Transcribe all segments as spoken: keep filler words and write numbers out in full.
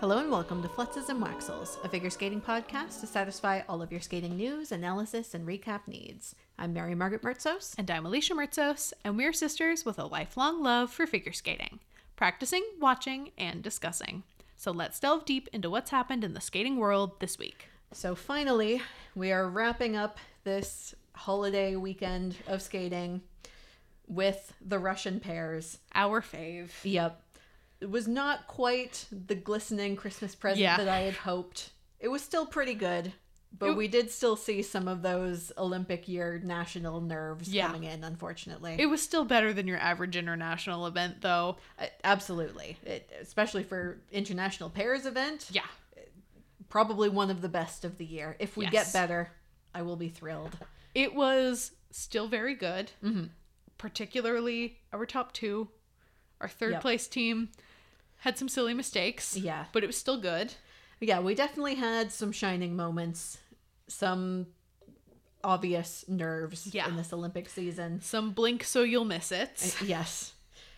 Hello and welcome to Flutzes and Waxels, a figure skating podcast to satisfy all of your skating news, analysis, and recap needs. I'm Mary Margaret Mertzos. And I'm Alicia Mertzos, and we're sisters with a lifelong love for figure skating, practicing, watching, and discussing. So let's delve deep into what's happened in the skating world this week. So finally, we are wrapping up this holiday weekend of skating with the Russian pairs. Our fave. Yep. It was not quite the glistening Christmas present Yeah. that I had hoped. It was still pretty good, but It- we did still see some of those Olympic year national nerves Yeah. coming in, unfortunately. It was still better than your average international event, though. Uh, Absolutely. It, especially for international pairs event. Yeah. Probably one of the best of the year. If we Yes. get better, I will be thrilled. It was still very good, Mm-hmm. particularly our top two. Our third Yep. place team had some silly mistakes, Yeah. but it was still good. Yeah, we definitely had some shining moments, some obvious nerves Yeah. in this Olympic season. Some blink so you'll miss it. Yes.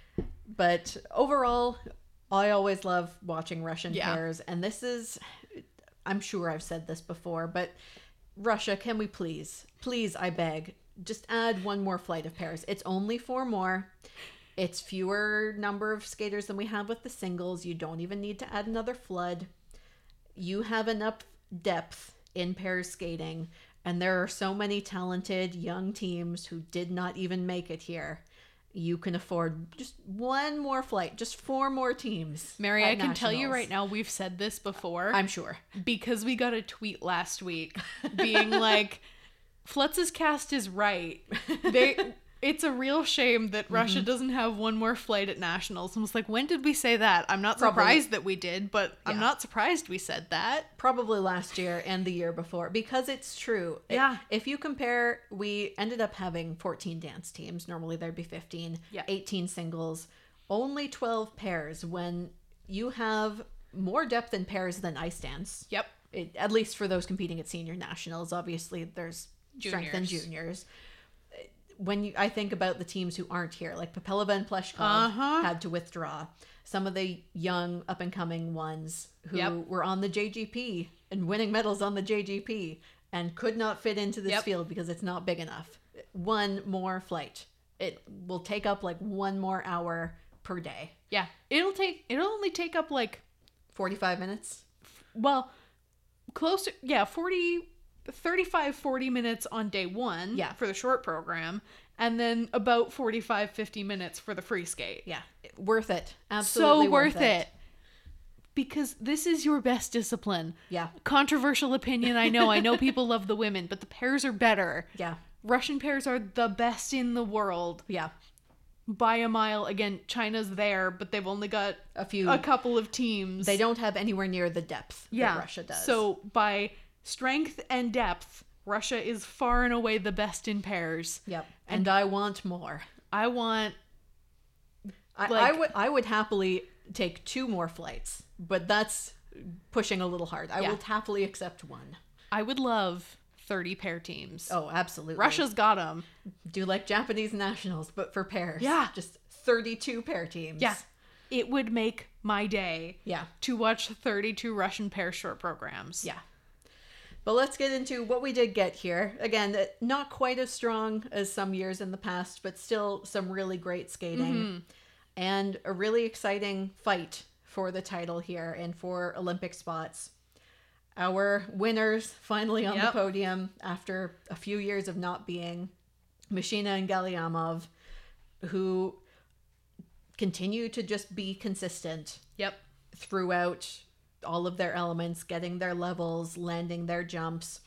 But overall, I always love watching Russian Yeah. pairs. And this is, I'm sure I've said this before, but Russia, can we please, please, I beg, just add one more flight of pairs. It's only four more. It's fewer number of skaters than we have with the singles. You don't even need to add another flood. You have enough depth in pairs skating. And there are so many talented young teams who did not even make it here. You can afford just one more flight, just four more teams. Mary, at I can tell you nationals. right now, we've said this before. I'm sure. Because we got a tweet last week being like, Flutz's cast is right. They, it's a real shame that Russia doesn't have one more flight at nationals. I was like, when did we say that? I'm not Probably- surprised that we did, but I'm Yeah. not surprised we said that. Probably last year and the year before, because it's true. It- Yeah. if you compare, we ended up having fourteen dance teams. Normally there'd be fifteen. Yeah. eighteen singles. Only twelve pairs when you have more depth in pairs than ice dance. Yep. It, at least for those competing at senior nationals. Obviously, there's strength in Juniors. juniors. When you, I think about the teams who aren't here, like Popelova and Pleshkov Uh-huh. had to withdraw. Some of the young up-and-coming ones who Yep. were on the J G P and winning medals on the J G P and could not fit into this Yep. field because it's not big enough. One more flight. It will take up like one more hour per day. Yeah. It'll take, it'll only take up like, forty-five minutes? well, closer, yeah, forty, thirty-five, forty minutes on day one Yeah. for the short program, and then about forty-five, fifty minutes for the free skate. Yeah. Worth it. Absolutely So worth it. Because this is your best discipline. Yeah. Controversial opinion, I know. I know people love the women, but the pairs are better. Yeah. Russian pairs are the best in the world Yeah. by a mile. Again, China's there, but they've only got A few. a couple of teams. They don't have anywhere near the depth yeah. that Russia does. So by strength and depth, Russia is far and away the best in pairs. Yep. And I want more. I want I, I Like- would I would happily take two more flights, but that's pushing a little hard. I Yeah. will happily accept one. I would love thirty pair teams. Oh, absolutely. Russia's got them. do like Japanese nationals, but for pairs. Yeah. Just thirty-two pair teams. Yeah. It would make my day Yeah. to watch thirty-two Russian pair short programs. Yeah. But let's get into what we did get here. Again, uh, not quite as strong as some years in the past, but still some really great skating. Mm-hmm. And a really exciting fight for the title here and for Olympic spots. Our winners finally on Yep. the podium after a few years of not being. Mashina and Galyamov, who continue to just be consistent Yep. throughout all of their elements, getting their levels, landing their jumps.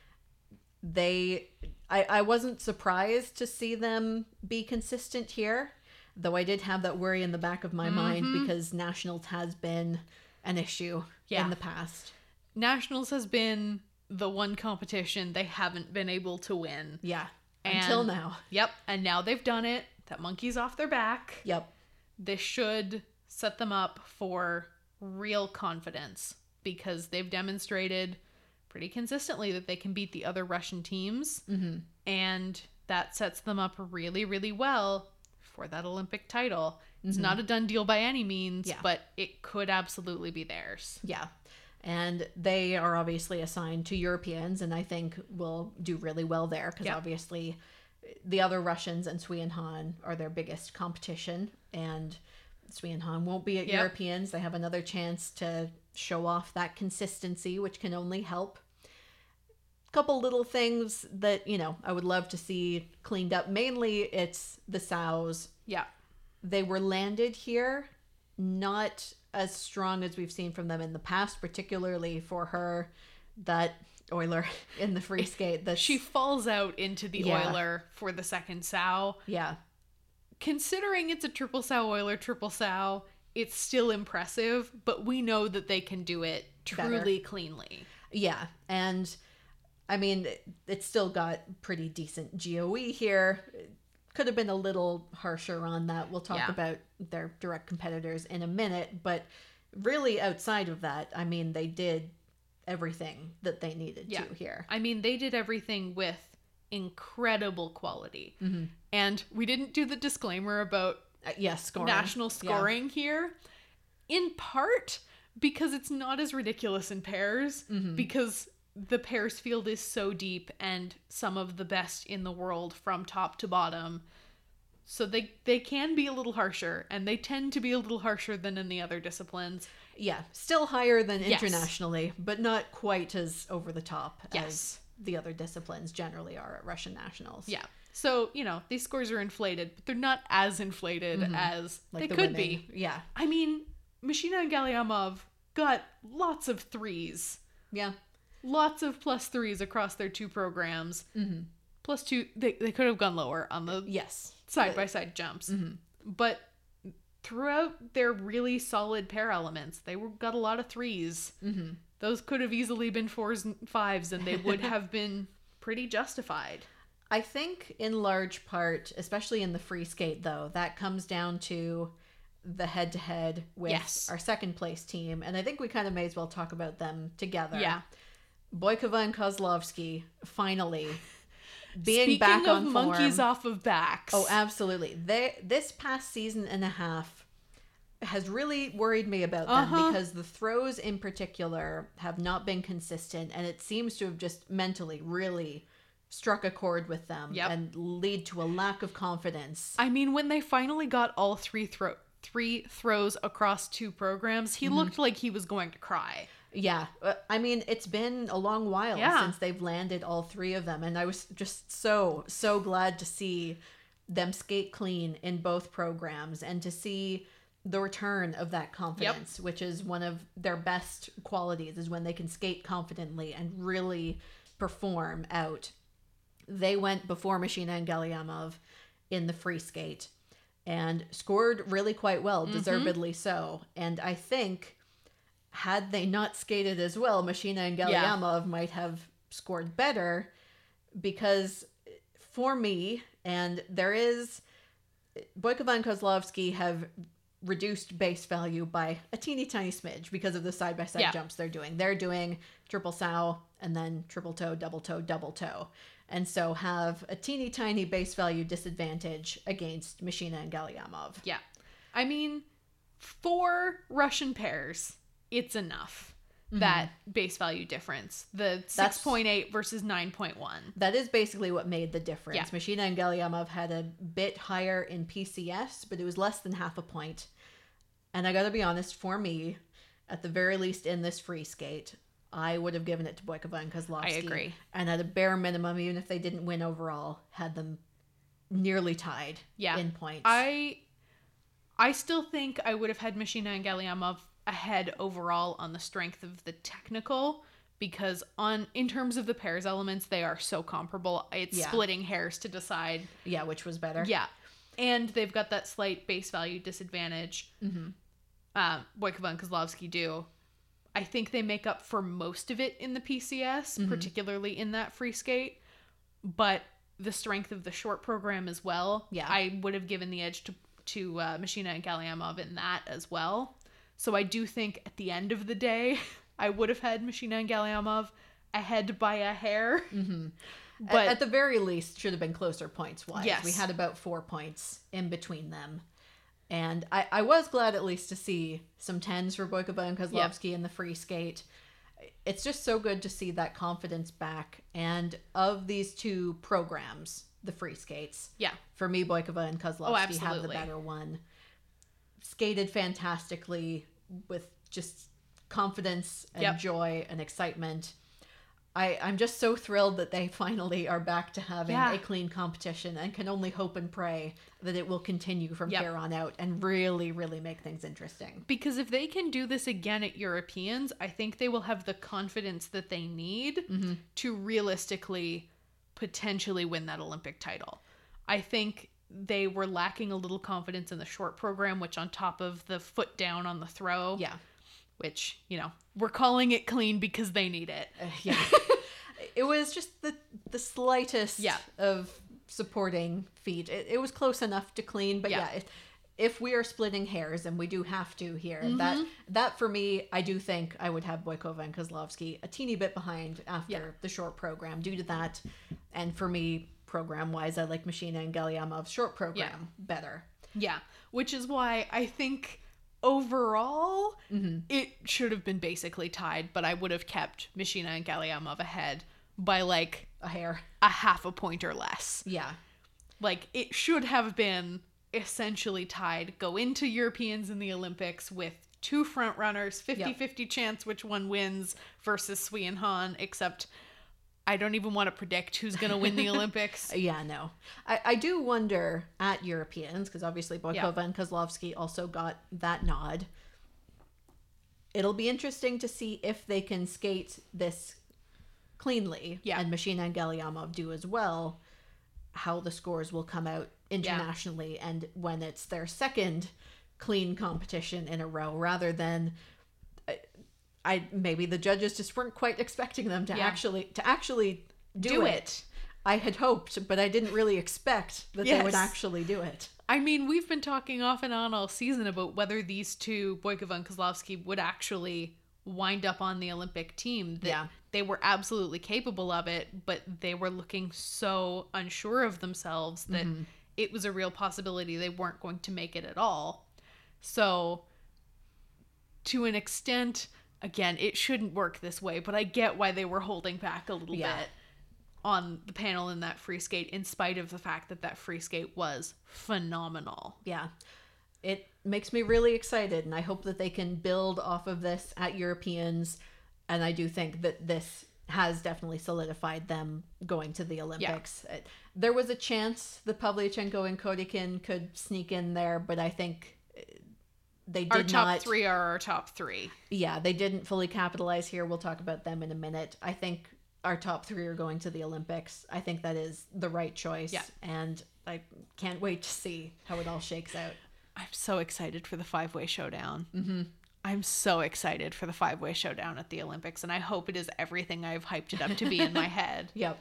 They, I, I wasn't surprised to see them be consistent here, though I did have that worry in the back of my mind because nationals has been an issue Yeah. in the past. Nationals has been the one competition they haven't been able to win. Yeah. And- Until now. Yep. And now they've done it. That monkey's off their back. Yep. This should set them up for real confidence because they've demonstrated pretty consistently that they can beat the other Russian teams. Mm-hmm. And that sets them up really, really well for that Olympic title. It's mm-hmm. not a done deal by any means, yeah. but it could absolutely be theirs. Yeah. And they are obviously assigned to Europeans, and I think will do really well there because yep. obviously the other Russians and Sui and Han are their biggest competition, and Sui and Han won't be at yep. Europeans. They have another chance to show off that consistency, which can only help. A couple little things that, you know, I would love to see cleaned up. Mainly it's the sows. Yeah. They were landed here, not as strong as we've seen from them in the past, particularly for her, that Euler in the free skate. That she falls out into the yeah. Euler for the second sow. Yeah. Considering it's a triple sow Euler, triple sow, it's still impressive, but we know that they can do it truly Better. cleanly. Yeah. And I mean, it's still got pretty decent G O E here. Could have been a little harsher on that. We'll talk yeah. about their direct competitors in a minute, but really outside of that, I mean, they did everything that they needed yeah. to here. I mean, they did everything with incredible quality. Mm-hmm. And we didn't do the disclaimer about uh, yes, scoring. national scoring yeah. here, in part because it's not as ridiculous in pairs, mm-hmm. because the pairs field is so deep and some of the best in the world from top to bottom. So they, they can be a little harsher, and they tend to be a little harsher than in the other disciplines. Yeah, still higher than internationally, yes. but not quite as over the top yes. as the other disciplines generally are at Russian nationals. Yeah. So, you know, these scores are inflated, but they're not as inflated mm-hmm. as like they the could women. be. Yeah. I mean, Mishina and Galyamov got lots of threes. Yeah. Lots of plus threes across their two programs. Mm-hmm. Plus two, they, they could have gone lower on the yes side-by-side jumps. Mm-hmm. But throughout their really solid pair elements, they were, got a lot of threes. Mm-hmm. Those could have easily been fours and fives, and they would have been pretty justified. I think in large part, especially in the free skate, though, that comes down to the head-to-head with yes. our second place team. And I think we kind of may as well talk about them together. Yeah. Boykova and Kozlovsky finally being Speaking back on of form. Monkeys off of backs. Oh, absolutely. They this past season and a half has really worried me about them uh-huh. because the throws in particular have not been consistent, and it seems to have just mentally really struck a chord with them yep. and lead to a lack of confidence. I mean, when they finally got all three throw three throws across two programs, he mm-hmm. looked like he was going to cry. Yeah. I mean, it's been a long while yeah. since they've landed all three of them. And I was just so, so glad to see them skate clean in both programs and to see the return of that confidence, yep. which is one of their best qualities, is when they can skate confidently and really perform out. They went before Mishina and Galyamov in the free skate and scored really quite well, mm-hmm. deservedly so. And I think had they not skated as well, Mishina and Galyamov yeah. might have scored better, because for me, and there is, Boykova and Kozlovsky have reduced base value by a teeny tiny smidge because of the side-by-side yeah. jumps they're doing. They're doing triple sow and then triple toe, double toe, double toe. And so have a teeny tiny base value disadvantage against Mishina and Galyamov. Yeah. I mean, for Russian pairs, it's enough. Mm-hmm. That base value difference. The six point eight versus nine point one. That is basically what made the difference. Yeah. Mishina and Galyamov had a bit higher in P C S, but it was less than half a point. And I gotta be honest, for me, at the very least in this free skate, I would have given it to Boykova and Kozlovsky. I agree. And at a bare minimum, even if they didn't win overall, had them nearly tied yeah. in points. I I still think I would have had Mishina and Galyamov ahead overall on the strength of the technical, because on in terms of the pairs elements, they are so comparable. It's yeah. splitting hairs to decide. Yeah, which was better. Yeah. And they've got that slight base value disadvantage. Mm-hmm. Uh, Boykova and Kozlovsky do. I think they make up for most of it in the P C S, mm-hmm. particularly in that free skate. But the strength of the short program as well, yeah. I would have given the edge to, to uh, Mishina and Galyamov in that as well. So I do think at the end of the day, I would have had Mishina and Galyamov ahead by a hair. Mm-hmm. But at, at the very least, should have been closer points wise. Yes. We had about four points in between them. And I, I was glad at least to see some tens for Boykova and Kozlovsky yeah. in the free skate. It's just so good to see that confidence back. And of these two programs, the free skates, yeah, for me, Boykova and Kozlovsky oh, have the better one. Skated fantastically with just confidence and yep. joy and excitement. I, I'm just so thrilled that they finally are back to having yeah. a clean competition, and can only hope and pray that it will continue from yep. here on out and really, really make things interesting. Because if they can do this again at Europeans, I think they will have the confidence that they need mm-hmm. to realistically potentially win that Olympic title. I think they were lacking a little confidence in the short program, which on top of the foot down on the throw. Yeah. Which, you know, we're calling it clean because they need it. Uh, yeah. It was just the the slightest yeah. of supporting feet. It, it was close enough to clean, but yeah, yeah if, if we are splitting hairs, and we do have to here, mm-hmm. that that for me, I do think I would have Boykova and Kozlovsky a teeny bit behind after yeah. the short program due to that. And for me, program-wise, I like Machina and Galyamov's short program yeah. better. Yeah, which is why I think overall, mm-hmm. it should have been basically tied, but I would have kept Machina and Galyamov ahead by like a hair, a half a point or less. Yeah. Like it should have been essentially tied, go into Europeans in the Olympics with two front runners, fifty-fifty yep. chance which one wins versus Sui and Han, except I don't even want to predict who's going to win the Olympics. Yeah, no. I, I do wonder at Europeans, because obviously Boykova yeah. and Kozlovsky also got that nod. It'll be interesting to see if they can skate this cleanly, yeah. and Machina and Galyamov do as well, how the scores will come out internationally, yeah. and when it's their second clean competition in a row, rather than... I maybe the judges just weren't quite expecting them to yeah. actually to actually do, do it. it. I had hoped, but I didn't really expect that yes. they would actually do it. I mean, we've been talking off and on all season about whether these two, Boykova and Kozlovsky, would actually wind up on the Olympic team. That yeah. they were absolutely capable of it, but they were looking so unsure of themselves that mm-hmm. it was a real possibility they weren't going to make it at all. So, to an extent... Again, it shouldn't work this way, but I get why they were holding back a little yeah. bit on the panel in that free skate, in spite of the fact that that free skate was phenomenal. Yeah. It makes me really excited, and I hope that they can build off of this at Europeans, and I do think that this has definitely solidified them going to the Olympics. Yeah. There was a chance that Pavlyuchenko and Kodykin could sneak in there, but I think... They did our top not, three are our top three. Yeah, they didn't fully capitalize here. We'll talk about them in a minute. I think our top three are going to the Olympics. I think that is the right choice. Yeah. And I can't wait to see how it all shakes out. I'm so excited for the five-way showdown. Mm-hmm. I'm so excited for the five-way showdown at the Olympics, and I hope it is everything I've hyped it up to be in my head. Yep.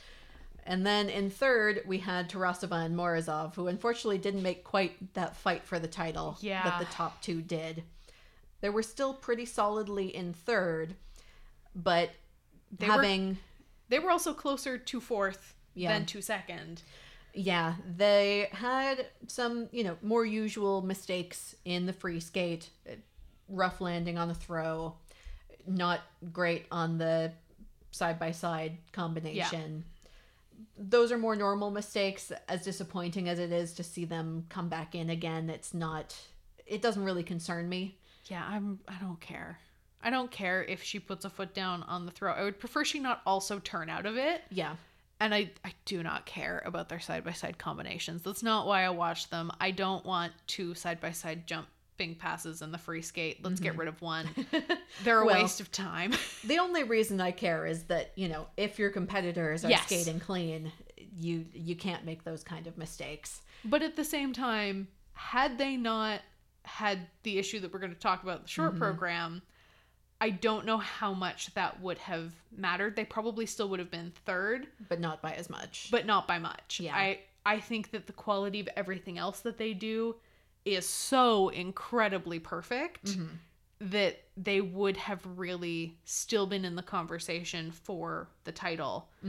And then in third, we had Tarasova and Morozov, who unfortunately didn't make quite that fight for the title yeah. that the top two did. They were still pretty solidly in third, but they having... Were, they were also closer to fourth yeah. than to second. Yeah, they had some, you know, more usual mistakes in the free skate. Rough landing on the throw. Not great on the side-by-side combination. Yeah. Those are more normal mistakes. As disappointing as it is to see them come back in again, it's not, it doesn't really concern me. Yeah, I'm, I don't care. I don't care if she puts a foot down on the throw. I would prefer she not also turn out of it. Yeah. And I, I do not care about their side-by-side combinations. That's not why I watch them. I don't want two side-by-side jumping passes in the free skate. Let's mm-hmm. get rid of one. They're a well, waste of time. The only reason I care is that, you know, if your competitors are yes. skating clean, you you can't make those kind of mistakes. But at the same time, had they not had the issue that we're going to talk about in the short mm-hmm. program, I don't know how much that would have mattered. They probably still would have been third. But not by as much. But not by much. Yeah. I, I think that the quality of everything else that they do is so incredibly perfect mm-hmm. that they would have really still been in the conversation for the title. Mm-hmm.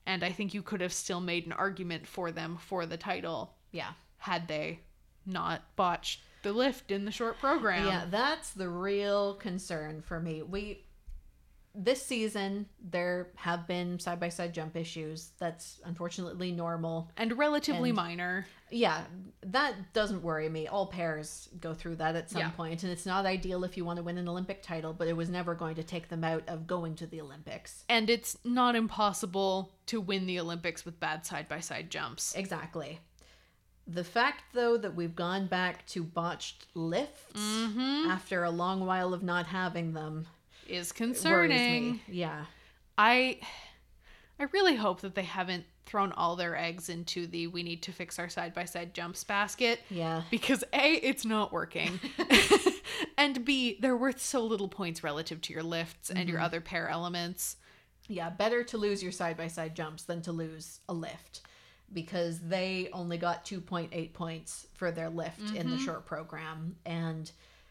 And I think you could have still made an argument for them for the title. Yeah. Had they not botched the lift in the short program. Yeah, that's the real concern for me. We this season there have been side by side jump issues. That's unfortunately normal and relatively and, minor. Yeah, that doesn't worry me. All pairs go through that at some yeah. point, and it's not ideal if you want to win an Olympic title, but it was never going to take them out of going to the Olympics. And it's not impossible to win the Olympics with bad side by side jumps. Exactly. The fact, though, that we've gone back to botched lifts mm-hmm. after a long while of not having them is concerning. Worries me. Yeah. I I really hope that they haven't thrown all their eggs into the we need to fix our side-by-side jumps basket. Yeah. Because A, it's not working. And B, they're worth so little points relative to your lifts and mm-hmm. your other pair elements. Yeah, better to lose your side-by-side jumps than to lose a lift. Because they only got two point eight points for their lift mm-hmm. in the short program. And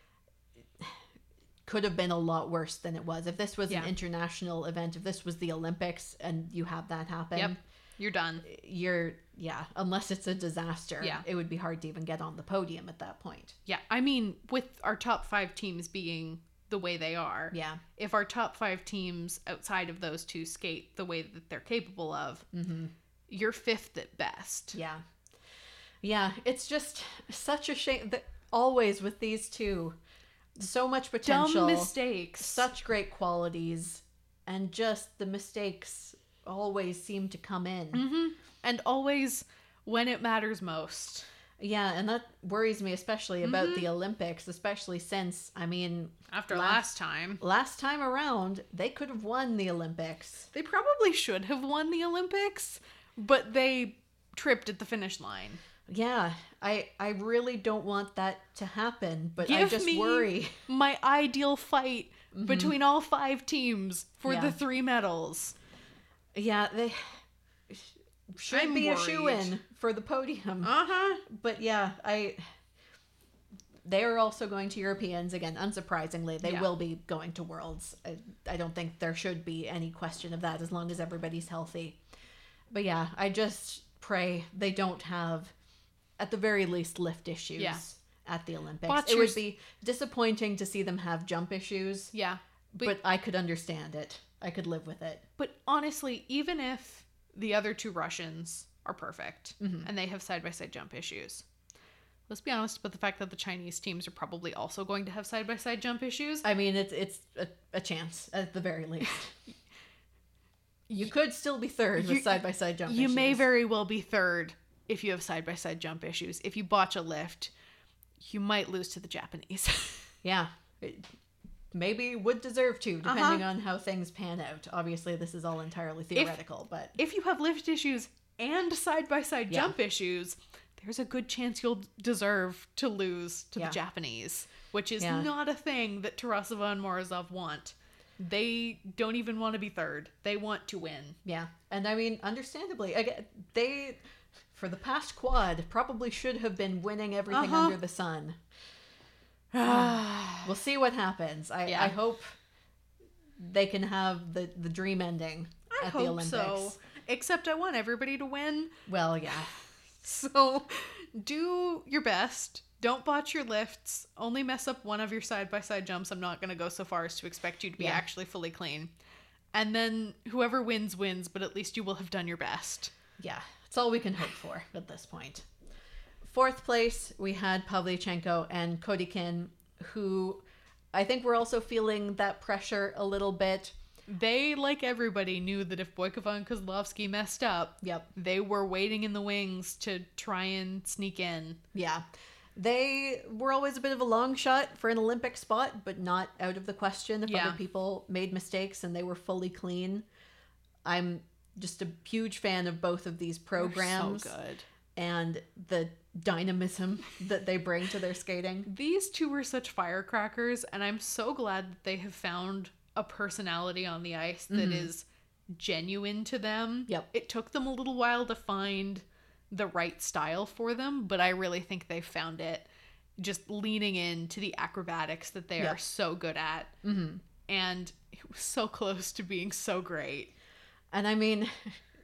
could have been a lot worse than it was. If this was yeah. an international event, if this was the Olympics and you have that happen. Yep. You're done. You're, yeah, unless it's a disaster. Yeah. It would be hard to even get on the podium at that point. Yeah. I mean, with our top five teams being the way they are. Yeah. If our top five teams outside of those two skate the way that they're capable of, mm-hmm. you're fifth at best. Yeah. Yeah. It's just such a shame that always with these two, so much potential. Dumb mistakes. Such great qualities. And just the mistakes always seem to come in. Mm-hmm. And always when it matters most. Yeah, and that worries me especially about mm-hmm. the Olympics, especially since, I mean... After last, last time. Last time around, they could have won the Olympics. They probably should have won the Olympics, but they tripped at the finish line. Yeah, I I really don't want that to happen, but Give I just me worry. My ideal fight mm-hmm. between all five teams for yeah. the three medals. Yeah, they should I'm be worried. a shoo-in for the podium. Uh-huh. But yeah, I they are also going to Europeans again, unsurprisingly. They yeah. will be going to Worlds. I, I don't think there should be any question of that as long as everybody's healthy. But yeah, I just pray they don't have, at the very least, lift issues yeah. at the Olympics. Watch it your... would be disappointing to see them have jump issues. Yeah. But, but I could understand it. I could live with it. But honestly, even if the other two Russians are perfect mm-hmm. and they have side-by-side jump issues, let's be honest about the fact that the Chinese teams are probably also going to have side-by-side jump issues. I mean, it's it's a, a chance at the very least. You could still be third with side-by-side jump you issues. You may very well be third if you have side-by-side jump issues. If you botch a lift, you might lose to the Japanese. Yeah. It maybe would deserve to, depending uh-huh. on how things pan out. Obviously, this is all entirely theoretical, if, but... If you have lift issues and side-by-side yeah. jump issues, there's a good chance you'll deserve to lose to yeah. the Japanese, which is yeah. not a thing that Tarasova and Morozov want. They don't even want to be third. They want to win. Yeah. And I mean, understandably, again, they, for the past quad, probably should have been winning everything uh-huh. under the sun. We'll see what happens. I, yeah. I hope they can have the, the dream ending I at hope the Olympics. So. Except I want everybody to win. Well, yeah. So do your best. Don't botch your lifts. Only mess up one of your side-by-side jumps. I'm not going to go so far as to expect you to be yeah. actually fully clean. And then whoever wins, wins, but at least you will have done your best. Yeah, it's all we can hope for at this point. Fourth place, we had Pavlyuchenko and Kodikin, who I think were also feeling that pressure a little bit. They, like everybody, knew that if Boykova and Kozlovsky messed up, yep. they were waiting in the wings to try and sneak in. Yeah. They were always a bit of a long shot for an Olympic spot, but not out of the question if yeah. other people made mistakes and they were fully clean. I'm just a huge fan of both of these programs. They're so good. And the dynamism that they bring to their skating. These two were such firecrackers, and I'm so glad that they have found a personality on the ice that mm-hmm. is genuine to them. Yep. It took them a little while to find the right style for them, but I really think they found it just leaning into the acrobatics that they yep. are so good at. Mm-hmm. And it was so close to being so great. And I mean,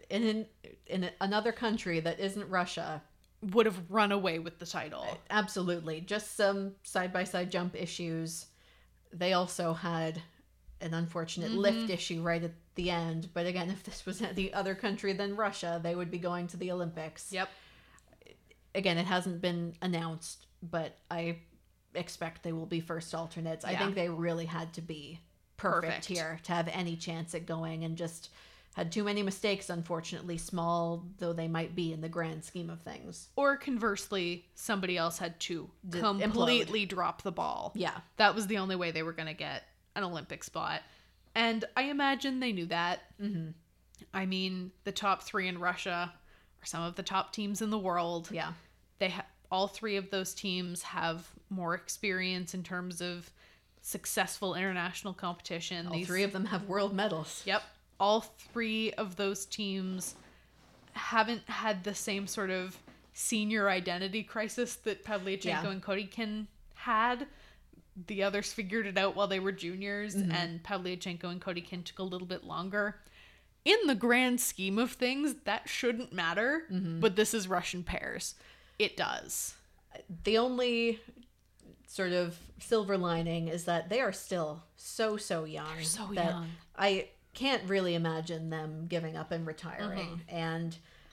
in in another country that isn't Russia, would have run away with the title. Absolutely. Just some side-by-side jump issues. They also had an unfortunate mm-hmm. lift issue right at the end. But again, if this was the other country than Russia, they would be going to the Olympics. Yep. Again, it hasn't been announced, but I expect they will be first alternates. Yeah. I think they really had to be perfect, perfect here to have any chance at going, and just had too many mistakes, unfortunately, small though they might be in the grand scheme of things. Or conversely, somebody else had to D- completely implode. drop the ball. Yeah. That was the only way they were going to get an Olympic spot. And I imagine they knew that. Mm-hmm. I mean, the top three in Russia are some of the top teams in the world. Yeah. They ha- all three of those teams have more experience in terms of successful international competition. All These... three of them have world medals. Yep. All three of those teams haven't had the same sort of senior identity crisis that Pavlyuchenko yeah. and Kodykin had. The others figured it out while they were juniors, mm-hmm. and Pavlyuchenko and Kodykin took a little bit longer. In the grand scheme of things, that shouldn't matter, mm-hmm. but this is Russian pairs. It does. The only sort of silver lining is that they are still so, so young. They're so that young. I can't really imagine them giving up and retiring. Mm-hmm. And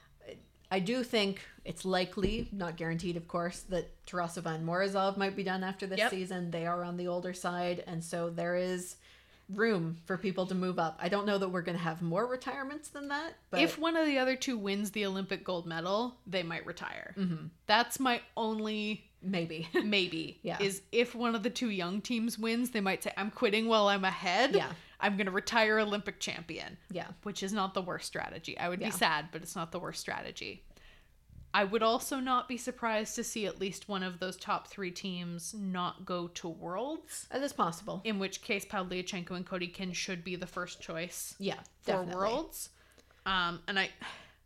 I do think it's likely, not guaranteed, of course, that Tarasova and Morozov might be done after this yep. season. They are on the older side, and so there is room for people to move up. I don't know that we're going to have more retirements than that. But if one of the other two wins the Olympic gold medal, they might retire. Mm-hmm. That's my only... Maybe. Maybe. Yeah. Is if one of the two young teams wins, they might say, I'm quitting while I'm ahead. Yeah. I'm going to retire Olympic champion. Yeah. Which is not the worst strategy. I would yeah. be sad, but it's not the worst strategy. I would also not be surprised to see at least one of those top three teams not go to Worlds. That is possible. In which case, Pavlyuchenko and Kodykin should be the first choice. Yeah, for definitely. Worlds. Um, and I,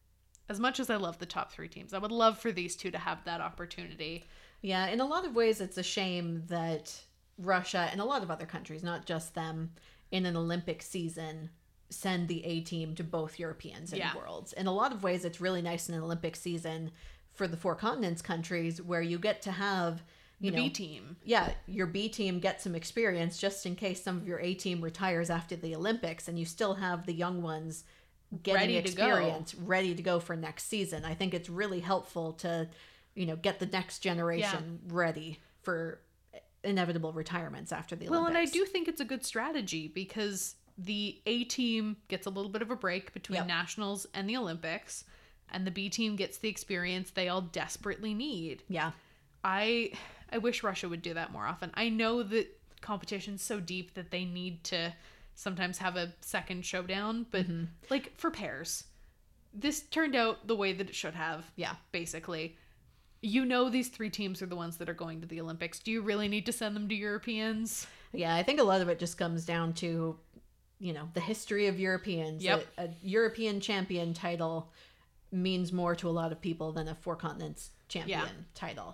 as much as I love the top three teams, I would love for these two to have that opportunity. Yeah, in a lot of ways, it's a shame that Russia and a lot of other countries, not just them, in an Olympic season, send the A team to both Europeans and yeah. Worlds. In a lot of ways, it's really nice in an Olympic season for the four continents countries where you get to have, you the know, B team. Yeah, your B team get some experience just in case some of your A team retires after the Olympics, and you still have the young ones getting ready experience, to go. ready to go for next season. I think it's really helpful to, you know, get the next generation yeah. ready for inevitable retirements after the Olympics. Well, and I do think it's a good strategy because the A team gets a little bit of a break between yep. nationals and the Olympics, and the B team gets the experience they all desperately need. Yeah. I I wish Russia would do that more often. I know that competition's so deep that they need to sometimes have a second showdown, but mm-hmm. like for pairs, this turned out the way that it should have. Yeah. Basically. You know these three teams are the ones that are going to the Olympics. Do you really need to send them to Europeans? Yeah, I think a lot of it just comes down to, you know, the history of Europeans. Yep. A, a European champion title means more to a lot of people than a Four Continents champion yeah. title.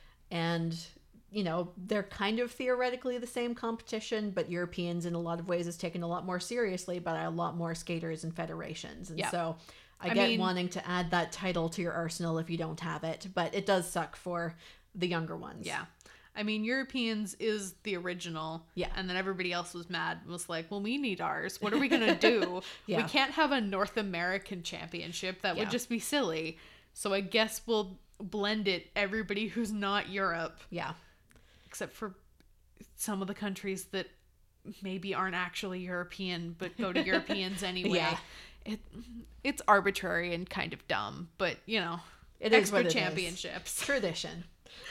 And, you know, they're kind of theoretically the same competition, but Europeans in a lot of ways is taken a lot more seriously by a lot more skaters and federations. And yep. so I, I get mean, wanting to add that title to your arsenal if you don't have it, but it does suck for the younger ones. Yeah. I mean, Europeans is the original. Yeah. And then everybody else was mad and was like, well, we need ours. What are we going to do? yeah. We can't have a North American championship. That yeah. would just be silly. So I guess we'll blend it everybody who's not Europe. Yeah. Except for some of the countries that maybe aren't actually European, but go to Europeans anyway. Yeah. It It's arbitrary and kind of dumb, but, you know, it extra is what it championships. Is. Tradition.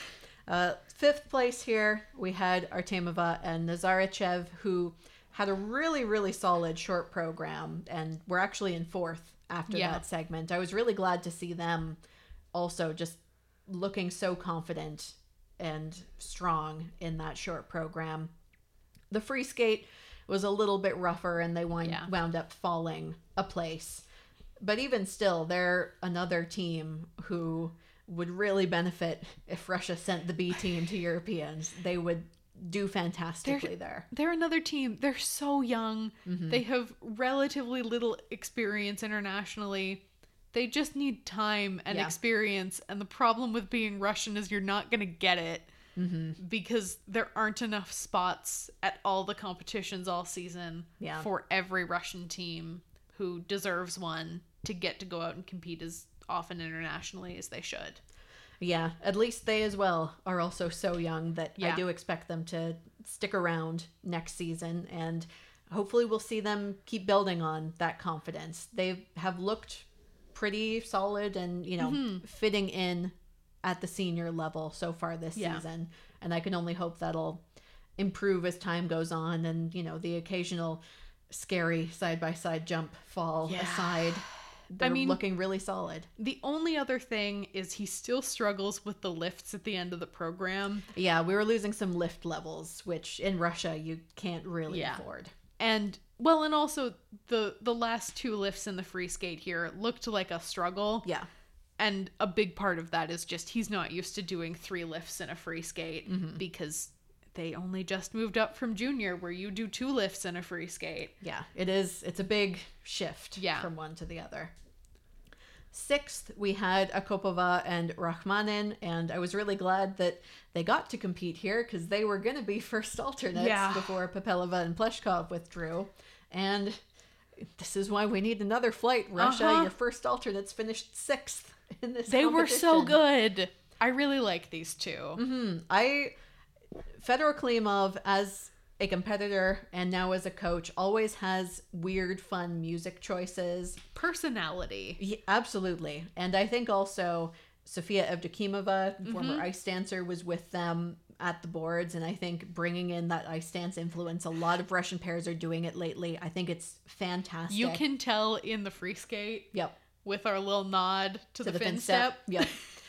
Uh, fifth place here, we had Artemova and Nazarichev, who had a really, really solid short program, and were actually in fourth after yeah. that segment. I was really glad to see them also just looking so confident and strong in that short program. The free skate was a little bit rougher, and they wind, yeah. wound up falling a place. But even still, they're another team who would really benefit if Russia sent the B team to Europeans. They would do fantastically they're, there. They're another team. They're so young. Mm-hmm. They have relatively little experience internationally. They just need time and Yeah. experience. And the problem with being Russian is you're not going to get it Mm-hmm. because there aren't enough spots at all the competitions all season Yeah. for every Russian team who deserves one to get to go out and compete as often internationally as they should. Yeah, at least they as well are also so young that I Yeah. do expect them to stick around next season, and hopefully we'll see them keep building on that confidence. They have looked pretty solid and, you know, Mm-hmm. fitting in at the senior level so far this Yeah. season, and I can only hope that'll improve as time goes on, and, you know, the occasional scary side-by-side jump fall Yeah. aside, they're mean- looking really solid. The only other thing is he still struggles with the lifts at the end of the program. Yeah, we were losing some lift levels, which in Russia you can't really Yeah. afford. And well, and also the the last two lifts in the free skate here looked like a struggle. Yeah. And a big part of that is just he's not used to doing three lifts in a free skate Mm-hmm. because they only just moved up from junior where you do two lifts in a free skate. Yeah, it is. It's a big shift Yeah. from one to the other. Sixth, we had Akopova and Rachmanin, and I was really glad that they got to compete here because they were going to be first alternates Yeah. before Papelova and Pleshkov withdrew. And this is why we need another flight. Russia, Uh-huh. your first alternates finished sixth in this They were so competition. good. I really like these two. Mm-hmm. I Fedor Klimov as a competitor and now as a coach always has weird, fun music choices. Personality. Yeah, absolutely, and I think also Sofia Evdokimova, former ice dancer, was with them at the boards, and I think bringing in that ice dance influence, a lot of Russian pairs are doing it lately. I think it's fantastic. You can tell in the free skate Yep. with our little nod to, To the, fin step. Yep.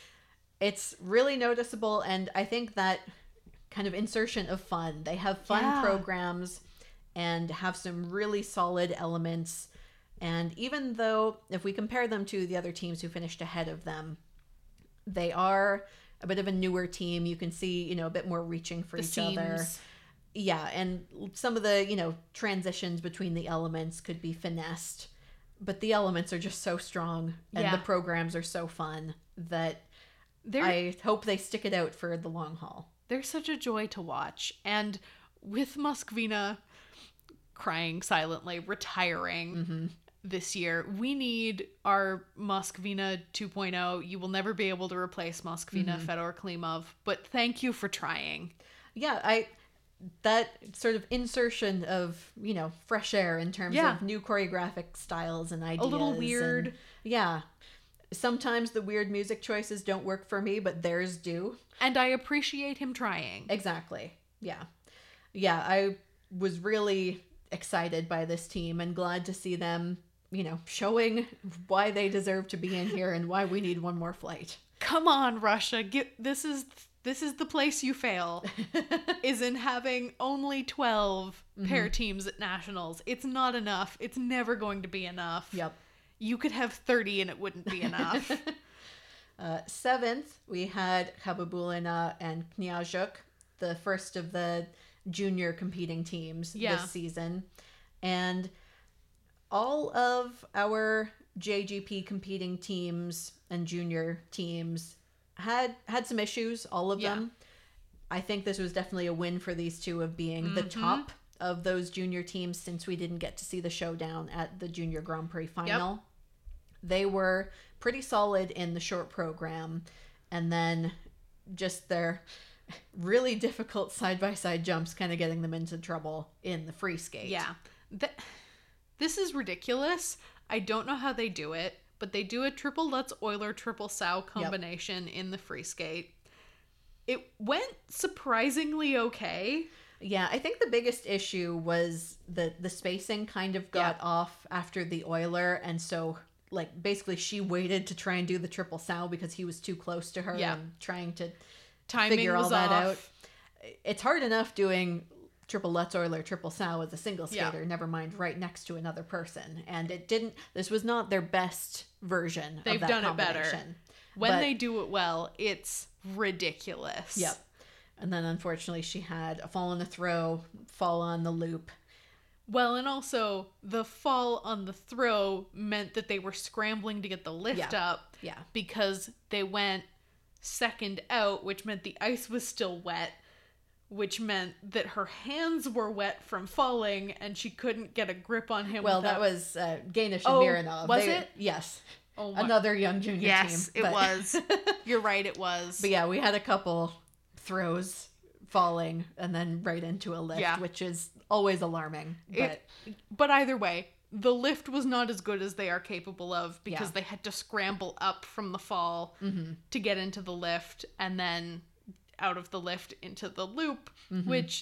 It's really noticeable, and I think that kind of insertion of fun. They have fun Yeah. programs and have some really solid elements. And even though, if we compare them to the other teams who finished ahead of them, they are a bit of a newer team. You can see, you know, a bit more reaching for The each other. seams. Yeah, and some of the, you know, transitions between the elements could be finessed. But the elements are just so strong and Yeah. the programs are so fun that They're I hope they stick it out for the long haul. they're such a joy to watch. And with Moskvina crying silently, retiring Mm-hmm. this year, we need our Moskvina two point oh. You will never be able to replace Moskvina, Mm-hmm. Fedor Klimov, but thank you for trying. Yeah, I that sort of insertion of, you know, fresh air in terms Yeah. of new choreographic styles and ideas. A little and- weird. yeah. Sometimes the weird music choices don't work for me, but theirs do. And I appreciate him trying. Exactly. Yeah. Yeah, I was really excited by this team and glad to see them, you know, showing why they deserve to be in here and why we need one more flight. Come on, Russia. Get this is this is the place you fail. is in having only twelve pair teams at nationals. It's not enough. It's never going to be enough. Yep. You could have thirty and it wouldn't be enough. Uh, seventh, we had Khabibulina and Knyazhuk, the first of the junior competing teams Yeah. this season. And all of our J G P competing teams and junior teams had had some issues, all of Yeah. them. I think this was definitely a win for these two of being the Mm-hmm. top of those junior teams since we didn't get to see the showdown at the Junior Grand Prix final. They were pretty solid in the short program, and then just their really difficult side-by-side jumps kind of getting them into trouble in the free skate. Yeah. Th- this is ridiculous. I don't know how they do it, but they do a triple Lutz Euler triple Sow combination in the free skate. It went surprisingly okay. Yeah, I think the biggest issue was the the spacing kind of got Yeah. off after the Euler, and so like basically she waited to try and do the triple Sow because he was too close to her Yeah. and trying to Timing figure was all that off. out. It's hard enough doing triple Lutz Euler, triple Sow as a single Yeah. skater, never mind right next to another person. And it didn't, this was not their best version They've of that done it better. combination. When But- they do it well, it's ridiculous. Yep. And then unfortunately she had a fall on the throw, fall on the loop. Well, and also the fall on the throw meant that they were scrambling to get the lift Yeah. up Yeah. because they went second out, which meant the ice was still wet, which meant that her hands were wet from falling and she couldn't get a grip on him. Well, without... that was uh, Gainish and Oh, Mironov. was They- it? Yes. Oh my... Another young junior yes, team. it but- was. You're right, it was. But yeah, we had a couple throws falling and then right into a lift, Yeah. which is always alarming. But It, but either way, the lift was not as good as they are capable of because Yeah. they had to scramble up from the fall mm-hmm. to get into the lift and then out of the lift into the loop, Mm-hmm. which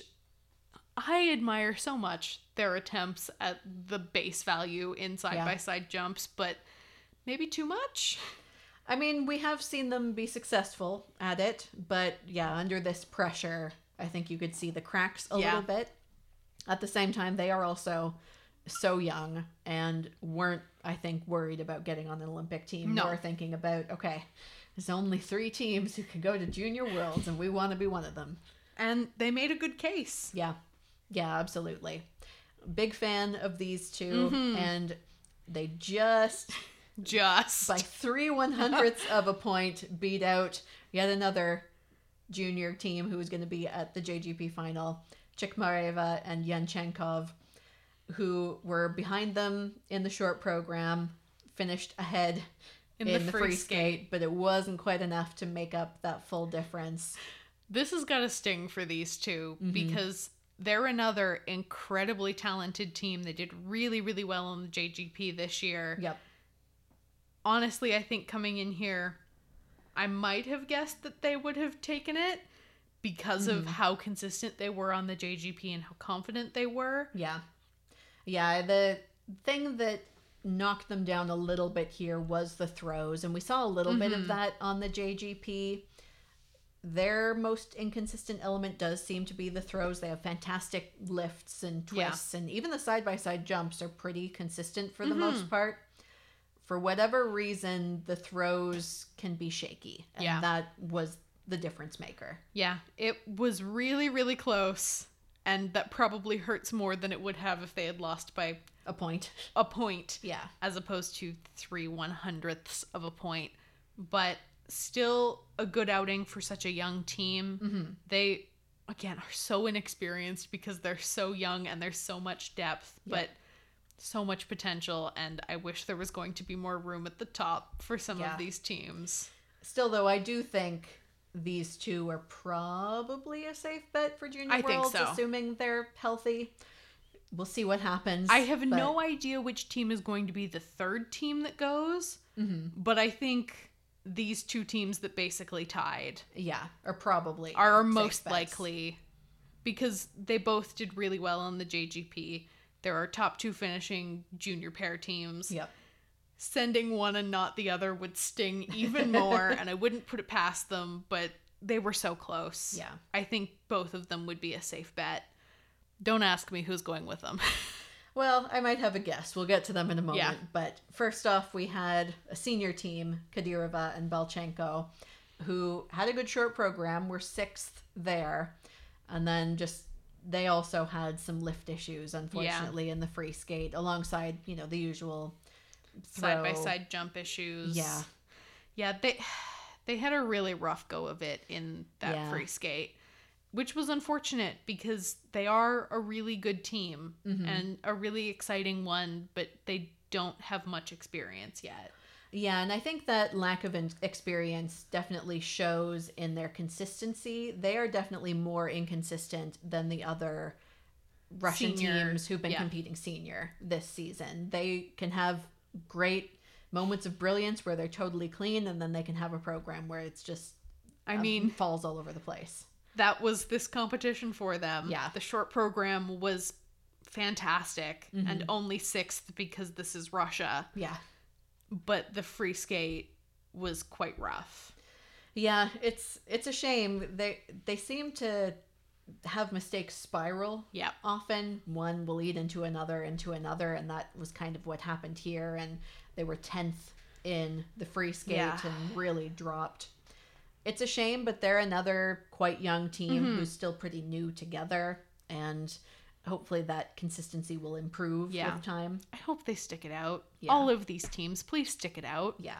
I admire so much their attempts at the base value in side by side jumps, but maybe too much. I mean, we have seen them be successful at it, but yeah, under this pressure, I think you could see the cracks a Yeah. little bit. At the same time, they are also so young and weren't, I think, worried about getting on an Olympic team. No. More thinking about, okay, there's only three teams who can go to Junior Worlds, and we want to be one of them. And they made a good case. Yeah. Yeah, absolutely. Big fan of these two, Mm-hmm. and they just... Just. by three one hundredths of a point beat out yet another junior team who was going to be at the J G P final, Chikmareva and Yanchenkov, who were behind them in the short program, finished ahead In in, the the, free free skate, skate. but it wasn't quite enough to make up that full difference. This has got a sting for these two Mm-hmm. because they're another incredibly talented team. They did really, really well on the J G P this year. Yep. Honestly, I think coming in here, I might have guessed that they would have taken it because of how consistent they were on the J G P and how confident they were. Yeah. Yeah, the thing that knocked them down a little bit here was the throws, and we saw a little bit of that on the J G P. Their most inconsistent element does seem to be the throws. They have fantastic lifts and Yeah. twists, and even the side-by-side jumps are pretty consistent for the most part. For whatever reason, the throws can be shaky, and Yeah. that was the difference maker. Yeah, it was really, really close, and that probably hurts more than it would have if they had lost by A point. a point. Yeah. As opposed to three one hundredths of a point. But still a good outing for such a young team. Mm-hmm. They, again, are so inexperienced because they're so young and there's so much depth, Yeah. but so much potential. And I wish there was going to be more room at the top for some Yeah. of these teams. Still, though, I do think these two are probably a safe bet for Junior I think Worlds, so. assuming they're healthy. We'll see what happens. I have but- no idea which team is going to be the third team that goes, Mhm. but I think these two teams that basically tied Yeah, or probably are safe most bets. likely because they both did really well on the J G P. There are top two finishing junior pair teams. Yep. Sending one and not the other would sting even more, and I wouldn't put it past them, but they were so close. Yeah. I think both of them would be a safe bet. Don't ask me who's going with them. Well, I might have a guess. We'll get to them in a moment. Yeah. But first off, we had a senior team, Kadyrova and Belchenko, who had a good short program. Were sixth there. And then just, they also had some lift issues, unfortunately, in the free skate, alongside, you know, the usual throw. Side-by-side jump issues. Yeah. Yeah, they they had a really rough go of it in that Yeah. free skate, which was unfortunate because they are a really good team Mm-hmm. and a really exciting one, but they don't have much experience yet. Yeah, and I think that lack of in- experience definitely shows in their consistency. They are definitely more inconsistent than the other Russian Senior, teams who've been yeah. competing senior this season. They can have great moments of brilliance where they're totally clean, and then they can have a program where it's just I um, mean, falls all over the place. that was this competition for them. Yeah. The short program was fantastic Mm-hmm. and only sixth because this is Russia, Yeah. but the free skate was quite rough. Yeah, it's it's a shame. They they seem to have mistakes spiral. Yeah. Often one will lead into another, into another, and that was kind of what happened here. And they were tenth in the free skate Yeah. and really dropped. It's a shame, but they're another quite young team Mm-hmm. who's still pretty new together. And hopefully that consistency will improve Yeah. with time. I hope they stick it out. Yeah. All of these teams, please stick it out. Yeah.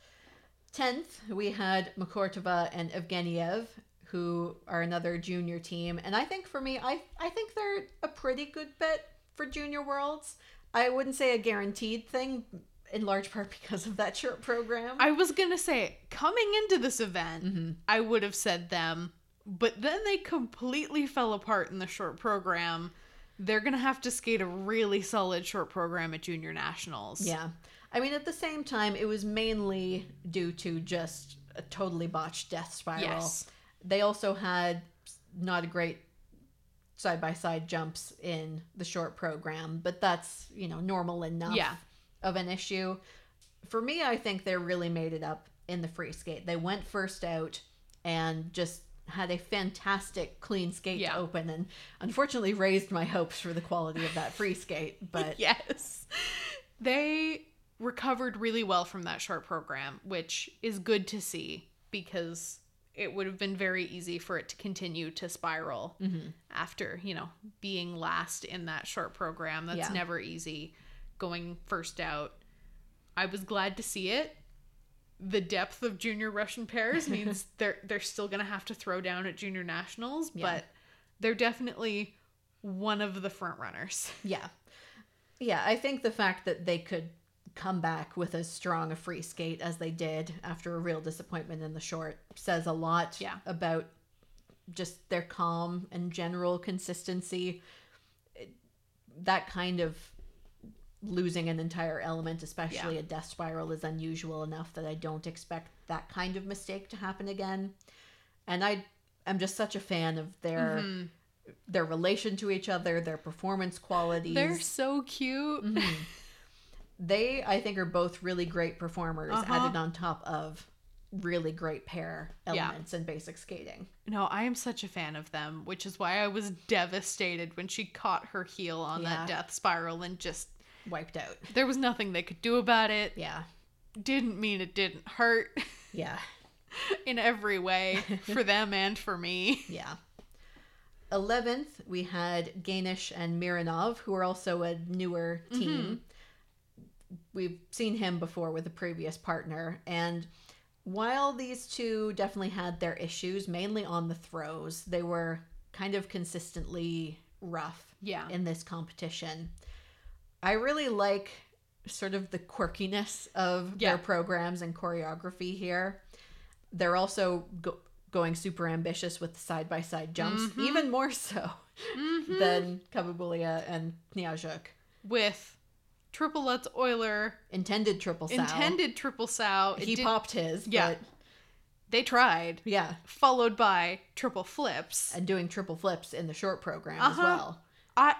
tenth, we had Makortova and Evgeniev, who are another junior team. And I think for me, I, I think they're a pretty good bet for Junior Worlds. I wouldn't say a guaranteed thing, in large part because of that short program. I was going to say, coming into this event, mm-hmm. I would have said them, but then they completely fell apart in the short program. They're going to have to skate a really solid short program at Junior Nationals. Yeah. I mean, at the same time, it was mainly due to just a totally botched death spiral. Yes. They also had not a great side-by-side jumps in the short program, but that's, you know, normal enough Yeah. of an issue. For me, I think they really made it up in the free skate. They went first out and just had a fantastic clean skate Yeah. to open, and unfortunately raised my hopes for the quality of that free skate. But Yes. They recovered really well from that short program, which is good to see because it would have been very easy for it to continue to spiral mm-hmm. after, you know, being last in that short program. That's Yeah. never easy, going first out. I was glad to see it. The depth of junior Russian pairs means they're they're still going to have to throw down at Junior Nationals, Yeah. but they're definitely one of the front runners. yeah. Yeah, I think the fact that they could come back with as strong a free skate as they did after a real disappointment in the short says a lot Yeah. about just their calm and general consistency. It- that kind of losing an entire element, especially Yeah. a death spiral, is unusual enough that I don't expect that kind of mistake to happen again. And I am just such a fan of their Mhm. their relation to each other, their performance qualities. They're so cute. Mhm. They, I think, are both really great performers, Uh-huh. added on top of really great pair Yeah. elements in basic skating. No, I am such a fan of them, which is why I was devastated when she caught her heel on Yeah. that death spiral and just, Wiped out. there was nothing they could do about it. Yeah. Didn't mean it didn't hurt Yeah. in every way for them and for me. Yeah. eleventh, we had Ganesh and Mironov, who are also a newer team. We've seen him before with a previous partner. And while these two definitely had their issues, mainly on the throws, they were kind of consistently rough Yeah. in this competition. I really like sort of the quirkiness of Yeah. their programs and choreography here. They're also go- going super ambitious with side-by-side jumps, Mhm. even more so Mhm. than Kababulia and Kniazhuk. With triple Lutz Euler, Intended triple sow. intended triple sow. It He did- popped his, Yeah. but They tried. yeah, Followed by triple flips. and doing triple flips in the short program as Uh-huh. well. I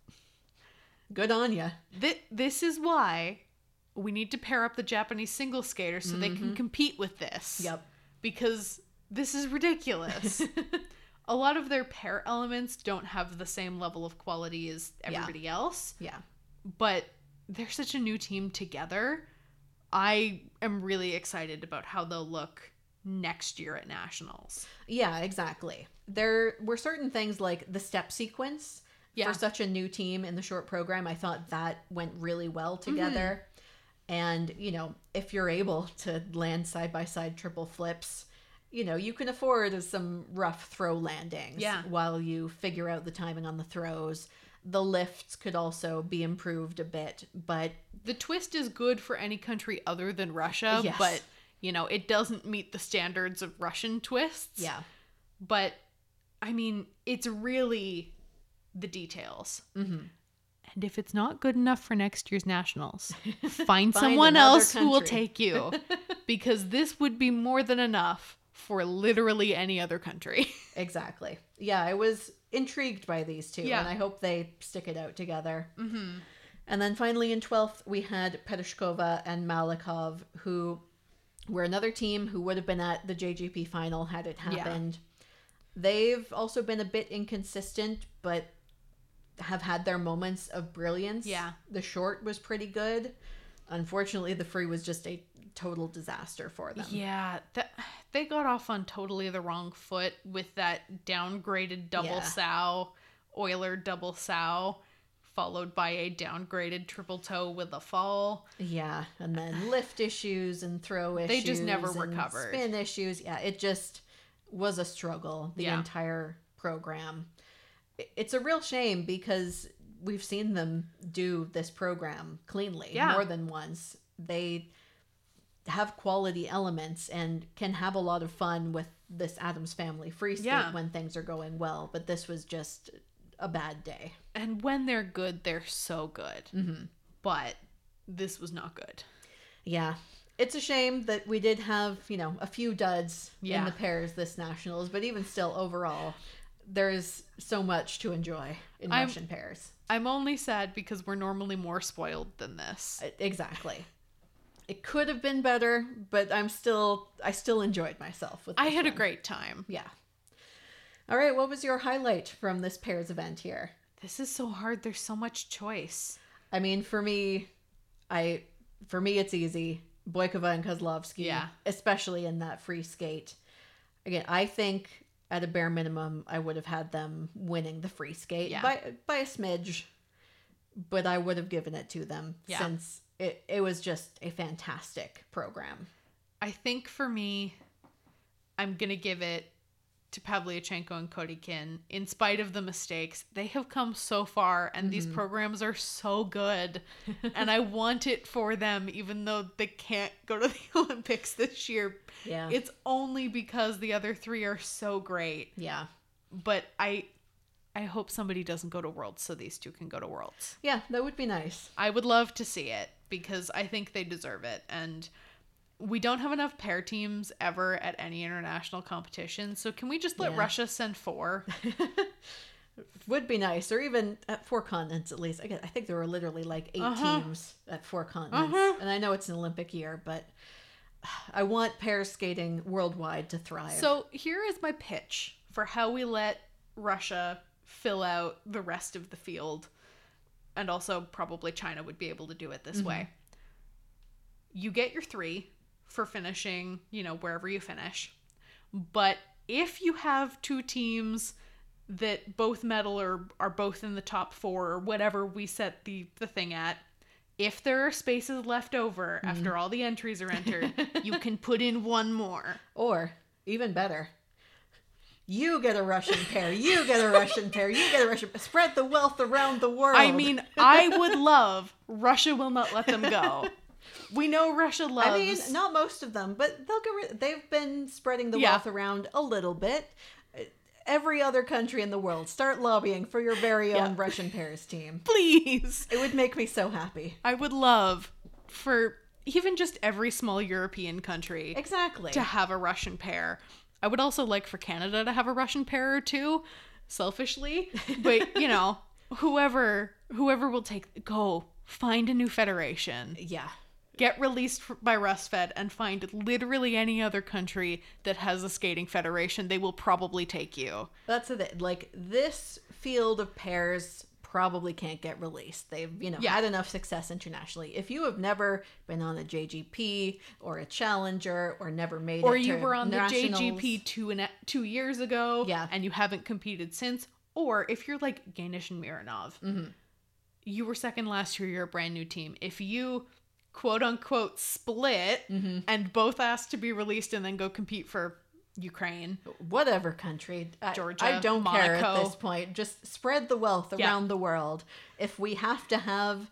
Good on ya. th- This is why we need to pair up the Japanese single skaters so they can compete with this. Yep. Because this is ridiculous. A lot of their pair elements don't have the same level of quality as everybody else, Yeah. but they're such a new team together. I am really excited about how they'll look next year at Nationals. Yeah, exactly. There were certain things like the step sequence Yeah. for such a new team in the short program. I thought that went really well together. And, you know, if you're able to land side by side triple flips, you know, you can afford some rough throw landings Yeah. while you figure out the timing on the throws. The lifts could also be improved a bit, but The twist is good for any country other than Russia, Yes. but, you know, it doesn't meet the standards of Russian twists. yeah. But, I mean, it's really the details. Mm-hmm. And if it's not good enough for next year's Nationals, find, Find someone another else who will country. take you. Because this would be more than enough for literally any other country. Exactly. Yeah, I was intrigued by these two, Yeah. and I hope they stick it out together. Mm-hmm. And then finally in twelfth, we had Peteshkova and Malikov, who were another team who would have been at the J G P final had it Yeah. happened. They've also been a bit inconsistent, but have had their moments of brilliance. Yeah. The short was pretty good. Unfortunately, the free was just a total disaster for them. Yeah, that, they got off on totally the wrong foot with that downgraded double Yeah. sow. Euler double sow, followed by a downgraded triple toe with a fall. Yeah, and then lift issues and throw issues. They just never and recovered. Spin issues. Yeah, it just was a struggle the Yeah. entire program. I- It's a real shame because we've seen them do this program cleanly Yeah. more than once. They have quality elements and can have a lot of fun with this Addams Family free skate Yeah. when things are going well, but this was just a bad day. And when they're good, they're so good. Mm-hmm. But this was not good. Yeah. It's a shame that we did have, you know, a few duds Yeah. in the pairs this nationals, but even still overall, there's so much to enjoy in I'm- Russian pairs. I'm only sad because we're normally more spoiled than this. Uh, Exactly. It could have been better, but I'm still I still enjoyed myself with I this had a one. great time. Yeah. All right, what was your highlight from this pairs event here? This is so hard. There's so much choice. I mean, for me, I for me it's easy. Boykova and Kozlovsky, Yeah. especially in that free skate. Again, I think at a bare minimum, I would have had them winning the free skate Yeah. by by a smidge, but I would have given it to them Yeah. since it, it was just a fantastic program. I think for me, I'm going to give it to Pavlyuchenko and Kodykin. In spite of the mistakes, they have come so far, and these programs are so good. And I want it for them, even though they can't go to the Olympics this year. Yeah. It's only because the other three are so great. Yeah. But I I hope somebody doesn't go to Worlds so these two can go to Worlds. Yeah, that would be nice. I would love to see it because I think they deserve it. And we don't have enough pair teams ever at any international competition. So can we just let Yeah. Russia send four? Would be nice, or even at four continents at least. Again, I think there were literally like eight Uh-huh. teams at four continents, Uh-huh. and I know it's an Olympic year, but I want pair skating worldwide to thrive. So here is my pitch for how we let Russia fill out the rest of the field. And also probably China would be able to do it this way. You get your three for finishing, you know, wherever you finish. But if you have two teams that both medal or are both in the top four or whatever we set the, the thing at, if there are spaces left over after all the entries are entered, you can put in one more. Or even better, you get a Russian pair, you get a Russian pair, you get a Russian spread the wealth around the world. I mean, I would love Russia will not let them go. We know Russia loves. I mean, not most of them, but they'll get rid- they've been spreading the Yeah. wealth around a little bit. Every other country in the world, start lobbying for your very own Yeah. Russian pairs team. Please. It would make me so happy. I would love for even just every small European country Exactly. to have a Russian pair. I would also like for Canada to have a Russian pair or two, selfishly. But, you know, whoever whoever will take go find a new federation. Yeah. Get released f- by RusFed and find literally any other country that has a skating federation. They will probably take you. That's the thing. Like, this field of pairs probably can't get released. They've, you know, Yeah. had enough success internationally. If you have never been on a J G P or a Challenger or never made Or it to you were on the J G nationals- P two and two years ago, Yeah. and you haven't competed since. Or if you're like Ganesh and Mironov, Mm-hmm. you were second last year. You're a brand new team. If you quote unquote split Mm-hmm. and both asked to be released and then go compete for Ukraine, whatever country, I, Georgia, I don't care at Monaco. this point. Just spread the wealth Yeah. around the world. If we have to have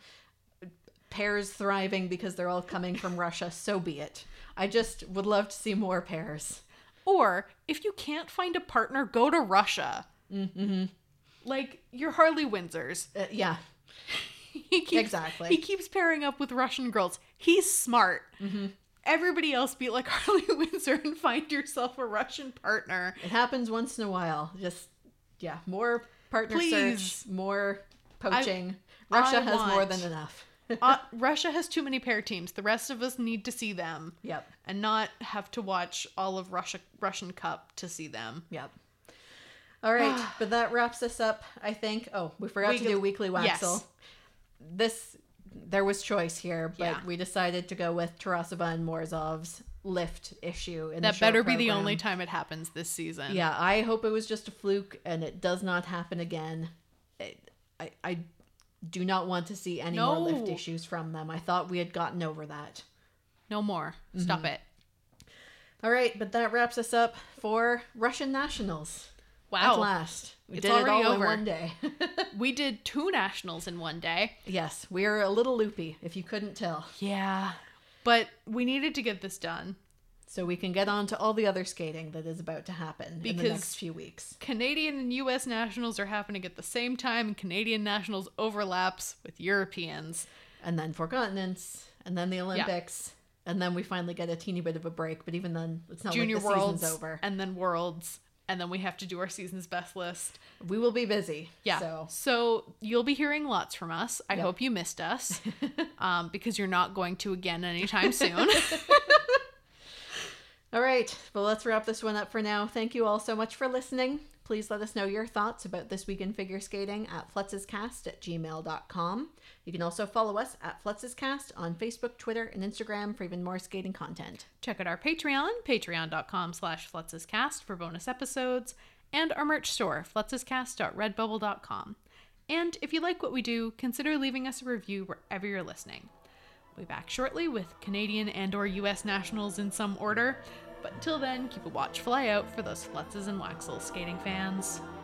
pairs thriving because they're all coming from Russia, so be it. I just would love to see more pairs. or if you can't find a partner, go to Russia. Mm-hmm. Like your Harley Windsors. Uh, yeah. He keeps, Exactly. He keeps pairing up with Russian girls. He's smart. Mm-hmm. Everybody else be like Harley Windsor and find yourself a Russian partner. It happens once in a while. Just, yeah, more partner Please. search, more poaching. I Russia has more want- than enough. uh, Russia has too many pair teams. The rest of us need to see them Yep, and not have to watch all of Russia Russian Cup to see them. yep. All right, but that wraps us up, I think. Oh, we forgot to Weekly- do Weekly Waxel. yes. This, there was choice here, but Yeah. we decided to go with Tarasova and Morzov's lift issue in That the better short be the program. only time it happens this season. Yeah, I hope it was just a fluke and it does not happen again. I, I do not want to see any No. more lift issues from them. I thought we had gotten over that. No more. Stop it. All right, but that wraps us up for Russian nationals. Wow. At last. We It's did it already all over. in one day. We did two nationals in one day. Yes, we're a little loopy, if you couldn't tell. Yeah. But we needed to get this done. So we can get on to all the other skating that is about to happen in the Because- next few weeks. Canadian and U S nationals are happening at the same time, and Canadian nationals overlaps with Europeans. And then four continents, and then the Olympics, and then we finally get a teeny bit of a break. But even then, it's not Junior like the Worlds, season's over. and then Worlds, and then we have to do our season's best list. We will be busy. Yeah. So So you'll be hearing lots from us. I Yep. hope you missed us, um, because you're not going to again anytime soon. all right, well, let's wrap this one up for now. Thank you all so much for listening. Please let us know your thoughts about This Week in Figure Skating at flutzescast at gmail dot com. You can also follow us at flutzescast on Facebook, Twitter, and Instagram for even more skating content. Check out our Patreon, patreon.com slash flutzescast for bonus episodes, and our merch store, flutzescast dot redbubble dot com. And if you like what we do, consider leaving us a review wherever you're listening. We'll be back shortly with Canadian and or U S nationals in some order, but until then, keep a watchful eye out for those Flutzes and Waxels skating fans.